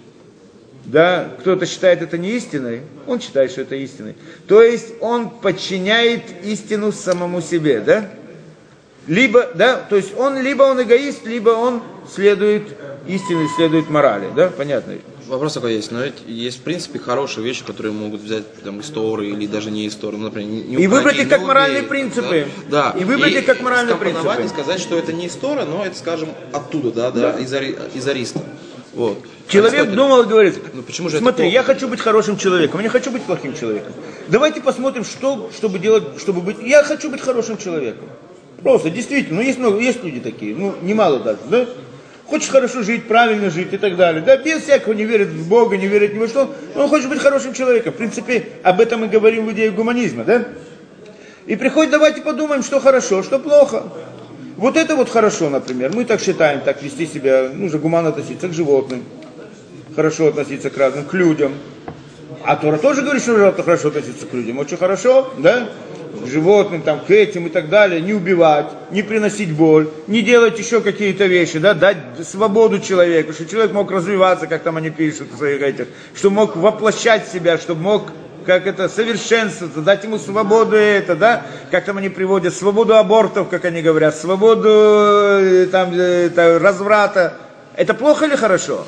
да, кто-то считает это не истиной, он считает, что это истиной. То есть он подчиняет истину самому себе, да? Либо, да, то есть либо он эгоист, либо он следует истине, следует морали, да, понятно? Вопрос такой есть, но ведь есть в принципе хорошие вещи, которые могут взять там из Торы или даже не из Торы, например, не и выбрать их как моральные принципы. Да. И выбрать их как моральные принципы. И сказать, что это не из Торы, но это, скажем, оттуда, да, из Ариста. Вот. Человек Аристотель. думал и говорит, Ну, почему же смотри, это я плохо? хочу быть хорошим человеком, я не хочу быть плохим человеком. Давайте посмотрим, что, чтобы делать, чтобы быть... Я хочу быть хорошим человеком. Просто, действительно, ну есть люди такие, ну немало даже, да? Хочешь хорошо жить, правильно жить и так далее, да? Без всякого не верит в Бога, не верит ни во что, но он хочет быть хорошим человеком. В принципе, об этом мы говорим в идее гуманизма, да? И приходит, давайте подумаем, что хорошо, что плохо. Вот это вот хорошо, например. Мы так считаем, так вести себя, нужно гуманно относиться к животным, хорошо относиться к разным, к людям. А Тора тоже говорит, что нужно хорошо относиться к людям. Очень хорошо, да? К животным, там, к этим и так далее. Не убивать, не приносить боль, не делать еще какие-то вещи, да? Дать свободу человеку, чтобы человек мог развиваться, как там они пишут в своих этих, чтобы мог воплощать себя, чтобы мог как это совершенствоваться, дать ему свободу это, да, как там они приводят, свободу абортов, как они говорят, свободу там, разврата. Это плохо или хорошо?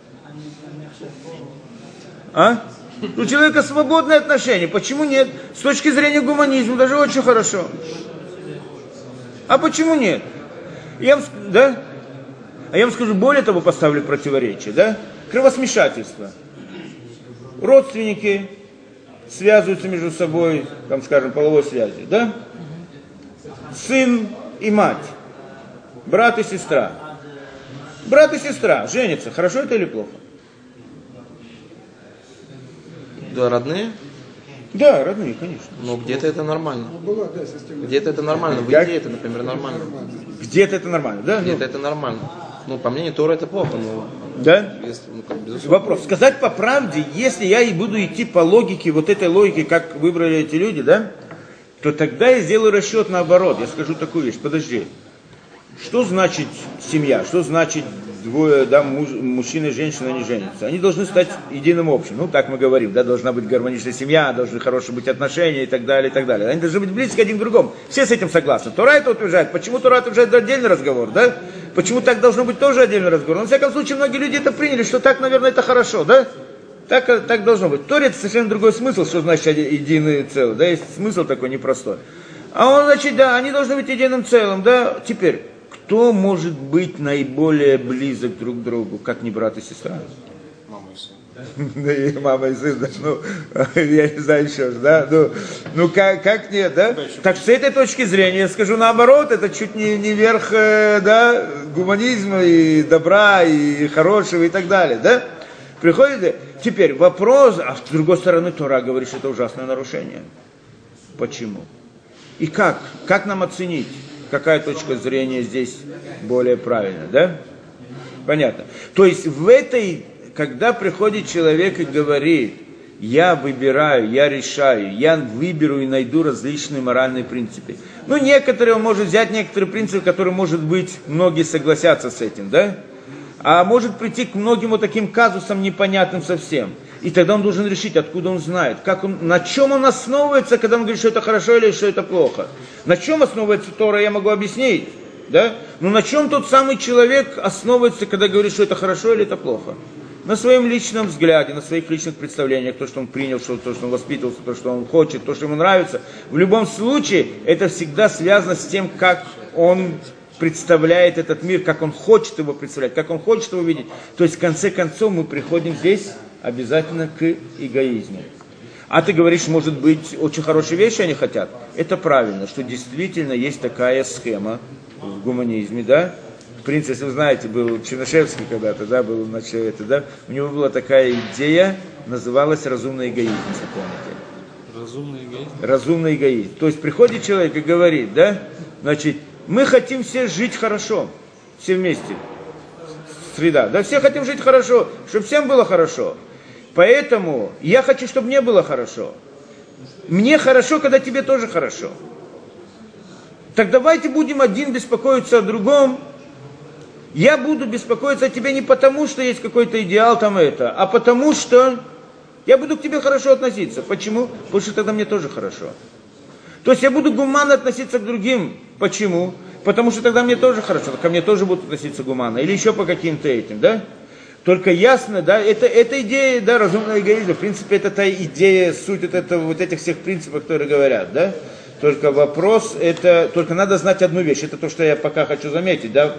А? У человека свободное отношение, почему нет? С точки зрения гуманизма даже очень хорошо. А почему нет? Да? А я вам скажу, более того, поставлю противоречие, да? Кровосмешательство. Родственники связываются между собой, там, скажем, половой связью, да? Сын и мать, брат и сестра. Брат и сестра женятся, хорошо это или плохо? Да, родные? Да, родные, конечно. Но где-то это нормально. Где-то это нормально. В Как? идее это, например, нормально. Где-то это нормально, да? Где-то это нормально. Ну, по мнению Тора это плохо, но... Да? Безусловно. Вопрос. Сказать по правде, если я и буду идти по логике, вот этой логике, как выбрали эти люди, да, то тогда я сделаю расчет наоборот. Я скажу такую вещь. Подожди. Что значит семья? Что значит двое, да, мужчина и женщина, они женятся? Они должны стать единым общим. Ну, так мы говорим, да, должна быть гармоничная семья, должны хорошие быть отношения и так далее, и так далее. Они должны быть близки один к другому. Все с этим согласны. Тора это утверждает. Почему Тора утверждает отдельный разговор, да? Почему так должно быть тоже отдельный разговор? Но, во всяком случае, многие люди это приняли, что так, наверное, это хорошо, да? Так должно быть. В Торе это совершенно другой смысл, что значит единый целый, да, есть смысл такой непростой. А он, значит, да, они должны быть единым целым, да? Теперь, кто может быть наиболее близок друг к другу, как не брат и сестра? Мама и сын. Мама и сын, да, ну, я не знаю еще, да, ну как нет, да? Так с этой точки зрения, я скажу наоборот, это чуть не верх, да, гуманизма и добра, и хорошего и так далее, да? Приходит, теперь вопрос, а с другой стороны Тора говорит, что это ужасное нарушение. Почему? И как нам оценить, какая точка зрения здесь более правильная, да? Понятно. То есть в этой, когда приходит человек и говорит, я выбираю, я решаю, я выберу и найду различные моральные принципы. Ну, некоторые, он может взять некоторые принципы, которые, может быть, многие согласятся с этим, да? А может прийти к многим вот таким казусам непонятным совсем. И тогда он должен решить, откуда он знает, на чем он основывается, когда он говорит, что это хорошо или что это плохо. На чем основывается Тора, я могу объяснить, да? Но на чем тот самый человек основывается, когда говорит, что это хорошо или это плохо? На своем личном взгляде, на своих личных представлениях, то, что он принял, то, что он воспитывался, то, что он хочет, то, что ему нравится. В любом случае, это всегда связано с тем, как он представляет этот мир, как он хочет его представлять, как он хочет его видеть. То есть, в конце концов, мы приходим здесь обязательно к эгоизму. А ты говоришь, может быть, очень хорошие вещи они хотят. Это правильно, что действительно есть такая схема в гуманизме, да? В принципе, если вы знаете, был Чернышевский когда-то, да, был начало это, да, у него была такая идея, называлась разумный эгоизм, если помните. Разумный эгоизм? Разумный эгоизм. То есть приходит человек и говорит, да, значит, мы хотим все жить хорошо, все вместе. Среда, да, все хотим жить хорошо, чтобы всем было хорошо. Поэтому я хочу, чтобы мне было хорошо. Мне хорошо, когда тебе тоже хорошо. Так давайте будем один беспокоиться о другом. Я буду беспокоиться о тебе не потому, что есть какой-то идеал там это, а потому что я буду к тебе хорошо относиться. Почему? Потому что тогда мне тоже хорошо. То есть я буду гуманно относиться к другим. Почему? Потому что тогда мне тоже хорошо, ко мне тоже будут относиться гуманно. Или еще по каким-то этим, да? Только ясно, да, это идея, да, разумного эгоизма. В принципе, это та идея, суть это вот этих всех принципов, которые говорят, да? Только вопрос, только надо знать одну вещь, это то, что я пока хочу заметить, да?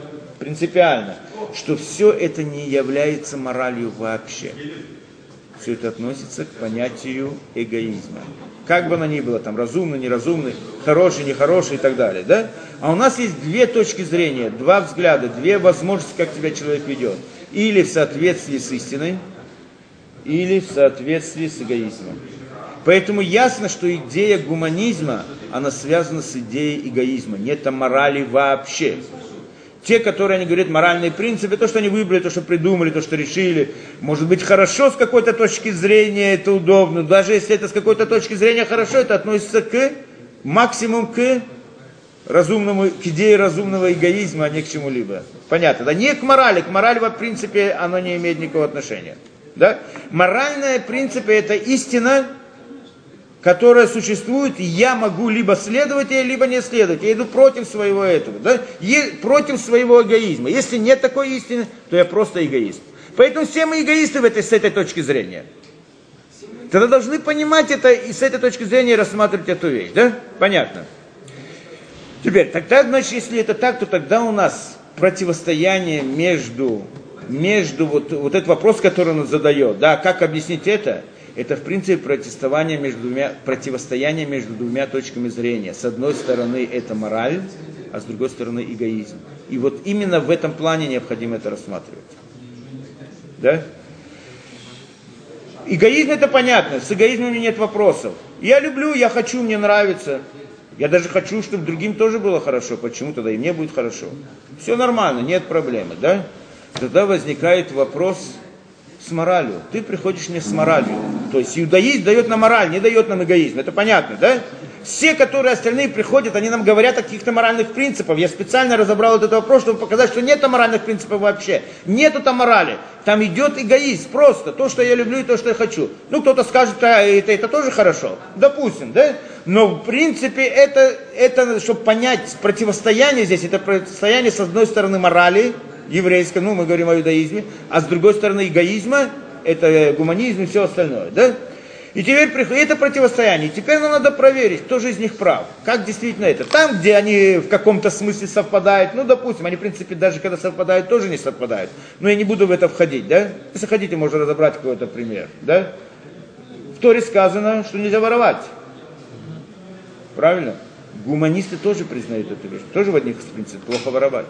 принципиально, что все это не является моралью вообще. Все это относится к понятию эгоизма. Как бы оно ни было, там, разумный, неразумный, хороший, нехороший и так далее, да? А у нас есть две точки зрения, два взгляда, две возможности, как себя человек ведет. Или в соответствии с истиной, или в соответствии с эгоизмом. Поэтому ясно, что идея гуманизма, она связана с идеей эгоизма. Нет там морали вообще. Те, которые они говорят, моральные принципы, то, что они выбрали, то, что придумали, то, что решили, может быть хорошо с какой-то точки зрения, это удобно. Даже если это с какой-то точки зрения хорошо, это относится к максимум к разумному, к идее разумного эгоизма, а не к чему-либо. Понятно, да? Не к морали в принципе, оно не имеет никакого отношения. Да? Моральная, в принципе, это истина, которая существует, и я могу либо следовать ей, либо не следовать. Я иду против своего этого, да? Против своего эгоизма. Если нет такой истины, то я просто эгоист. Поэтому все мы эгоисты с этой точки зрения. Тогда должны понимать это и с этой точки зрения рассматривать эту вещь, да? Понятно. Теперь, тогда, значит, если это так, то тогда у нас противостояние между вот этот вопрос, который он задает, да, как объяснить это? Это, в принципе, противостояние между двумя точками зрения. С одной стороны, это мораль, а с другой стороны, эгоизм. И вот именно в этом плане необходимо это рассматривать. Да? Эгоизм это понятно, с эгоизмом нет вопросов. Я люблю, я хочу, мне нравится. Я даже хочу, чтобы другим тоже было хорошо. Почему тогда и мне будет хорошо? Все нормально, нет проблемы, да? Тогда возникает вопрос с моралью. Ты приходишь мне с моралью. То есть иудаизм дает нам мораль, не дает нам эгоизм. Это понятно, да? Все, которые остальные приходят, они нам говорят о каких-то моральных принципах. Я специально разобрал этот вопрос, чтобы показать, что нет там моральных принципов вообще. Нету там морали. Там идет эгоизм. Просто то, что я люблю и то, что я хочу. Ну, кто-то скажет, это тоже хорошо. Допустим, да? Но в принципе это, чтобы понять противостояние здесь, это противостояние с одной стороны морали еврейской, ну мы говорим о иудаизме, а с другой стороны эгоизма, это гуманизм и все остальное, да? И теперь это противостояние. И теперь нам надо проверить, кто же из них прав. Как действительно это. Там, где они в каком-то смысле совпадают, ну, допустим, они, в принципе, даже когда совпадают, тоже не совпадают. Но я не буду в это входить, да? Если хотите, можно разобрать какой-то пример, да? В Торе сказано, что нельзя воровать. Правильно? Гуманисты тоже признают эту вещь. Тоже в одних, в принципе, плохо воровать.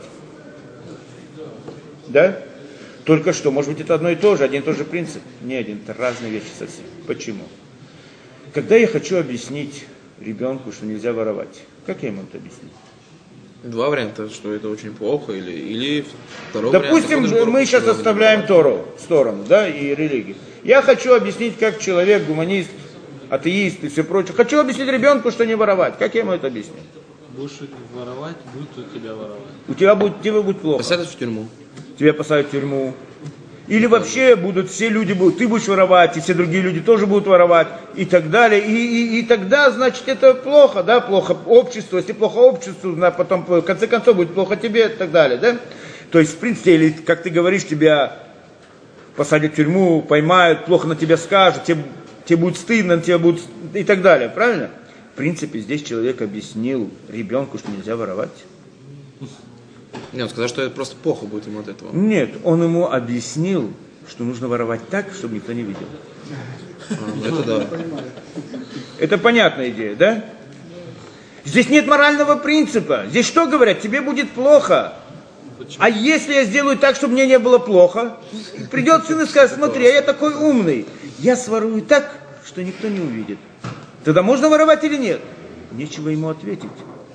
Да? Только что, может быть, это одно и то же, один и тот же принцип. Не один, это разные вещи совсем. Почему? Когда я хочу объяснить ребенку, что нельзя воровать, как я ему это объясню? Два варианта, что это очень плохо, или второй Допустим, вариант. мы сейчас оставляем Тору в сторону, да, и религию. Я хочу объяснить, как человек, гуманист, атеист и все прочее. Хочу объяснить ребенку, что не воровать. Как я ему это объясню? Будешь воровать, будут у тебя воровать. Тебе будет плохо. Посадят в тюрьму. Тебя посадят в тюрьму. Или вообще все люди будут, ты будешь воровать, и все другие люди тоже будут воровать, и так далее. И тогда, значит, это плохо, да, плохо обществу. Если плохо обществу, потом в конце концов будет плохо тебе, и так далее, да. То есть, в принципе, или, как ты говоришь, тебя посадят в тюрьму, поймают, плохо на тебя скажут, тебе будет стыдно, тебе будет и так далее, правильно? В принципе, здесь человек объяснил ребенку, что нельзя воровать. Нет, он сказал, что это просто плохо будет ему от этого. Нет, он ему объяснил, что нужно воровать так, чтобы никто не видел. Это да. Это понятная идея, да? Здесь нет морального принципа. Здесь что говорят? Тебе будет плохо. А если я сделаю так, чтобы мне не было плохо? Придет сын и скажет, смотри, я такой умный. Я сворую так, что никто не увидит. Тогда можно воровать или нет? Нечего ему ответить.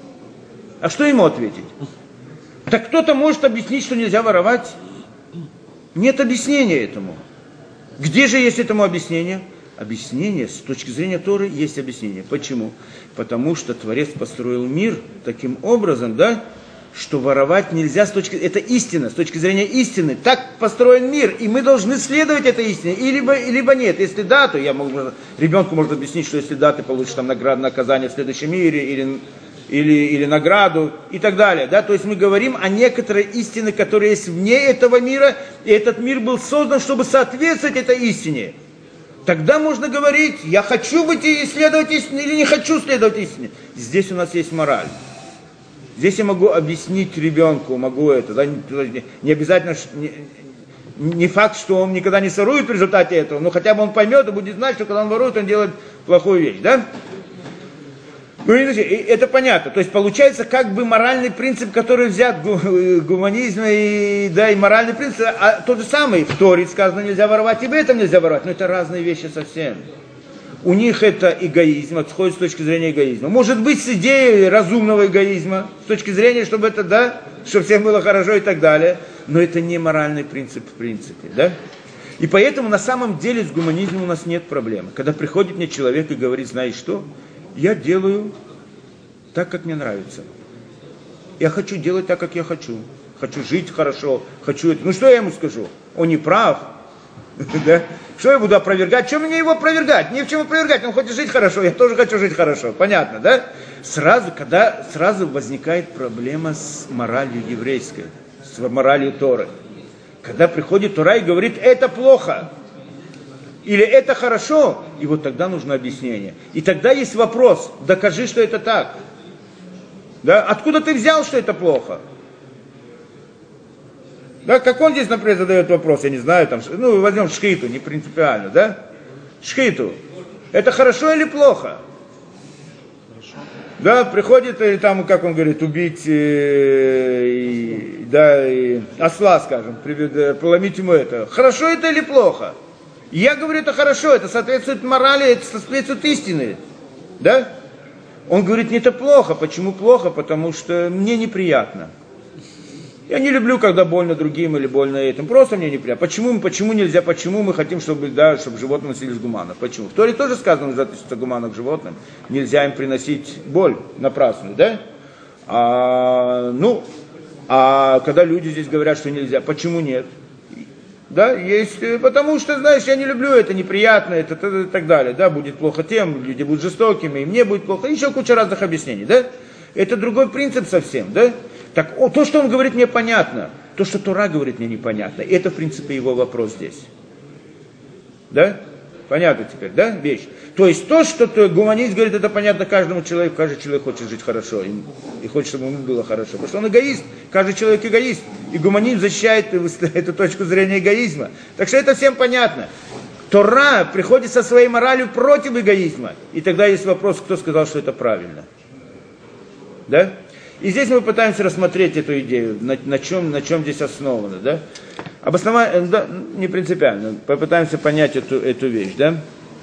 А что ему ответить? Так кто-то может объяснить, что нельзя воровать? Нет объяснения этому. Где же есть этому объяснение? Объяснение, с точки зрения Торы, есть объяснение. Почему? Потому что Творец построил мир таким образом, да, что воровать нельзя это истина, с точки зрения истины. Так построен мир, и мы должны следовать этой истине, либо нет. Если да, то ребенку можно объяснить, что если да, ты получишь там награду, наказание в следующем мире, или награду и так далее. Да? То есть мы говорим о некоторой истине, которая есть вне этого мира, и этот мир был создан, чтобы соответствовать этой истине. Тогда можно говорить, я хочу выйти и следовать истине, или не хочу следовать истине. Здесь у нас есть мораль. Здесь я могу объяснить ребенку, могу это, да, не обязательно, не факт, что он никогда не сворует в результате этого, но хотя бы он поймет и будет знать, что когда он ворует, он делает плохую вещь, да? Ну, это понятно. То есть получается как бы моральный принцип, который взят гуманизм и, да, и моральный принцип, а тот же самый. В Торе сказано, нельзя воровать, и в этом нельзя воровать. Но это разные вещи совсем. У них это эгоизм, отходит с точки зрения эгоизма. Может быть, с идеей разумного эгоизма, с точки зрения, чтобы это, да, чтобы всем было хорошо и так далее. Но это не моральный принцип в принципе, да? И поэтому на самом деле с гуманизмом у нас нет проблемы. Когда приходит мне человек и говорит, знаешь что, я делаю так, как мне нравится. Я хочу делать так, как я хочу. Хочу жить хорошо, хочу это. Ну что я ему скажу? Он не прав. Да? Что я буду опровергать? Чем мне его опровергать? Не в чем опровергать. Он хочет жить хорошо, я тоже хочу жить хорошо. Понятно, да? Сразу возникает проблема с моралью еврейской, с моралью Торы. Когда приходит Тора и говорит, это плохо. Или это хорошо, и вот тогда нужно объяснение. И тогда есть вопрос, докажи, что это так. Да? Откуда ты взял, что это плохо? Да? Как он здесь, например, задает вопрос, я не знаю, там, ну, возьмем шхиту, не принципиально, да? Шхиту. Это хорошо или плохо? Хорошо. Да, приходит, и там, как он говорит, убить осла, скажем, поломить ему это. Хорошо это или плохо? Я говорю, это хорошо, это соответствует морали, это соответствует истине. Да? Он говорит, нет, это плохо. Почему плохо? Потому что мне неприятно. Я не люблю, когда больно другим или больно этим. Просто мне неприятно. Почему нельзя? Почему мы хотим, чтобы животные носили гуманов? Почему? В Торе тоже сказано, нужно относиться гуманно к животным. Нельзя им приносить боль напрасную, да? А когда люди здесь говорят, что нельзя, почему нет? Да, есть, потому что, знаешь, я не люблю это, неприятно, это и так далее, да, будет плохо тем, люди будут жестокими, и мне будет плохо, еще куча разных объяснений, да, это другой принцип совсем, да, так, то, что он говорит, мне понятно, то, что Тора говорит, мне непонятно, это, в принципе, его вопрос здесь, да, понятно теперь, да, вещь, то есть то, что гуманист говорит, это понятно каждому человеку, каждый человек хочет жить хорошо, и хочет, чтобы ему было хорошо, потому что он эгоист, каждый человек эгоист, и гуманизм защищает эту точку зрения эгоизма. Так что это всем понятно. Тора приходит со своей моралью против эгоизма. И тогда есть вопрос, кто сказал, что это правильно. Да? И здесь мы пытаемся рассмотреть эту идею, на чем здесь основано. Да? Обоснование, да, не принципиально, попытаемся понять эту вещь. Да?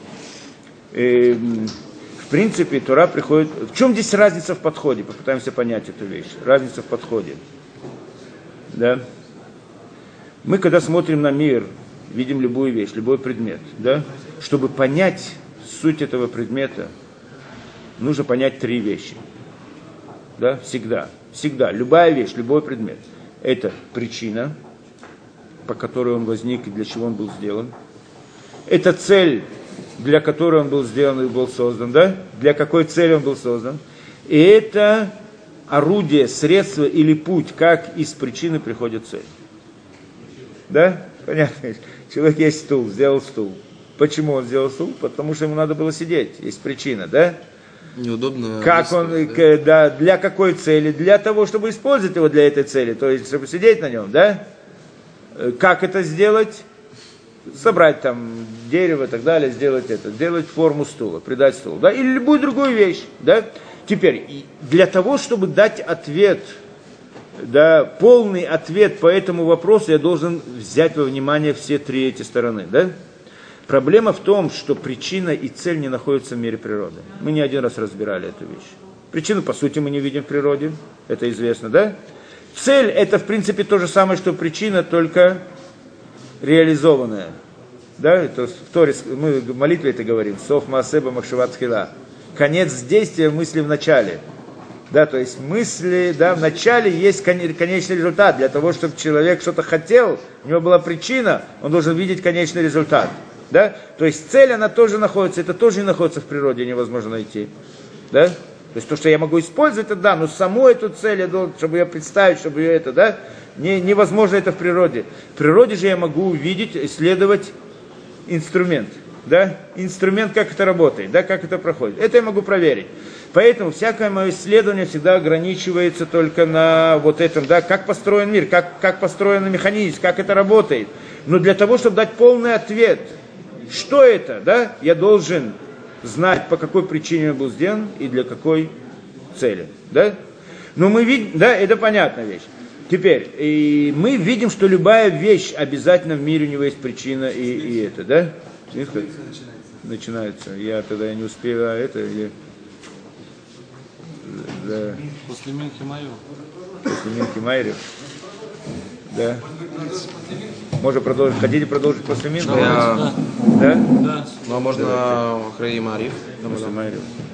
В принципе, Тора приходит... В чем здесь разница в подходе? Попытаемся понять эту вещь. Разница в подходе. Да? Мы, когда смотрим на мир, видим любую вещь, любой предмет, да? Чтобы понять суть этого предмета, нужно понять три вещи. Да? Всегда. Всегда. Любая вещь, любой предмет. Это причина, по которой он возник и для чего он был сделан. Это цель, для которой он был сделан и был создан. Да? Для какой цели он был создан. И это... орудие, средство или путь, как из причины приходит цель. Да? Понятно. Человек есть стул, сделал стул. Почему он сделал стул? Потому что ему надо было сидеть. Есть причина, да? Неудобно. Как он, да, для какой цели? Для того, чтобы использовать его для этой цели. То есть, чтобы сидеть на нем, да? Как это сделать? Собрать там дерево и так далее, сделать это. Сделать форму стула, придать стулу. Да? Или любую другую вещь, да? Теперь, для того, чтобы дать ответ, да, полный ответ по этому вопросу, я должен взять во внимание все три эти стороны. Да? Проблема в том, что причина и цель не находятся в мире природы. Мы не один раз разбирали эту вещь. Причину, по сути, мы не видим в природе, это известно, да? Цель – это, в принципе, то же самое, что причина, только реализованная. Да? Это в Торе, мы в молитве это говорим, «Соф маасеба махшават тхила». Конец действия мысли в начале. Да, то есть мысли, да, в начале есть конечный результат. Для того, чтобы человек что-то хотел, у него была причина, он должен видеть конечный результат. Да? То есть цель, она тоже находится, это тоже не находится в природе, невозможно найти. Да? То есть то, что я могу использовать, это да, но саму эту цель, я должен, чтобы ее представить, чтобы ее это, да, невозможно это в природе. В природе же я могу увидеть, исследовать инструмент. да, инструмент, как это работает, да, как это проходит. Это я могу проверить. Поэтому всякое мое исследование всегда ограничивается только на вот этом, да, как построен мир, как построен механизм, как это работает. Но для того, чтобы дать полный ответ, что это, да, я должен знать, по какой причине он был сделан и для какой цели, да. Но мы видим, да, это понятная вещь. Теперь, и мы видим, что любая вещь обязательно в мире у него есть причина и это, да? Начинается. Я тогда не успеваю это или... Да. После Минхи Майо. После Минхи Майо. Да. Можно продолжить. Хотите продолжить после Минхи? Да. Да? Да. Ну, а можно Хрей Мариф. После Майо.